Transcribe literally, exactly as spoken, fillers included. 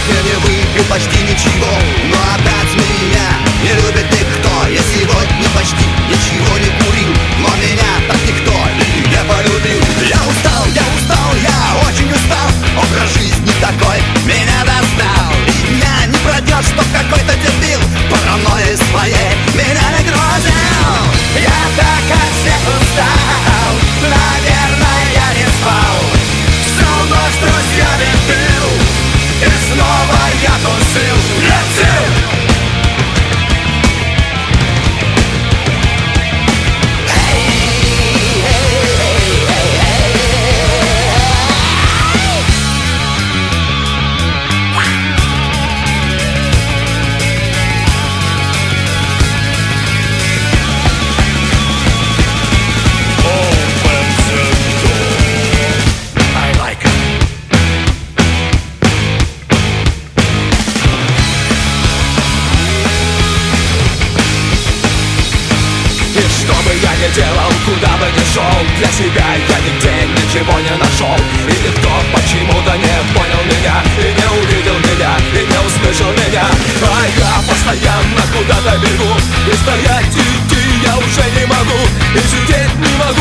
я не выпил почти ничего, но опять меня не любит никто. Я сегодня почти ничего не курил, но меня так никто и не полюбил. Я устал, я устал, я очень устал. Образ жизни такой меня достал. И дня не пройдет, что какой-то дебил паранойей своей меня нагрузил. Я так от всех устал, наверное, я не спал. Всю ночь с друзьями пил, и снова я тусил, летел. Делал, куда бы ни шел, для себя я нигде ничего не нашел. И никто почему-то не понял меня, и не увидел меня, и не услышал меня. А я постоянно куда-то бегу, и стоять идти я уже не могу, и сидеть не могу.